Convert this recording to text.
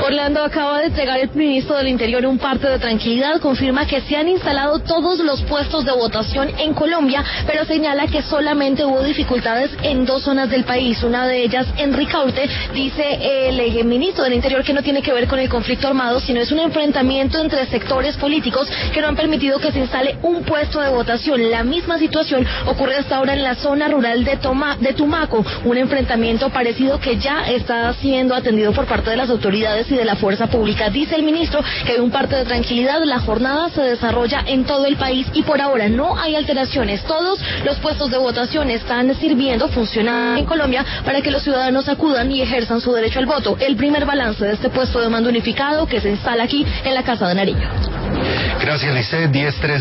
Orlando acaba de entregar el ministro del Interior un parte de tranquilidad, confirma que se han instalado todos los puestos de votación en Colombia, pero señala que solamente hubo dificultades en 2 zonas del país, una de ellas en Ricaurte. Dice el ministro del Interior que no tiene que ver con el conflicto armado, sino es un enfrentamiento entre sectores políticos que no han permitido que se instale un puesto de votación. La misma situación ocurre hasta ahora en la zona rural de Tumaco, un enfrentamiento parecido que ya está siendo atendido por parte de las autoridades y de la fuerza pública. Dice el ministro que hay un parte de tranquilidad, la jornada se desarrolla en todo el país y por ahora no hay alteraciones. Todos los puestos de votación están sirviendo, funcionando en Colombia para que los ciudadanos acudan y ejerzan su derecho al voto. El primer balance de este puesto de mando unificado que se instala aquí en la Casa de Nariño. Gracias, Lisset. 10:13.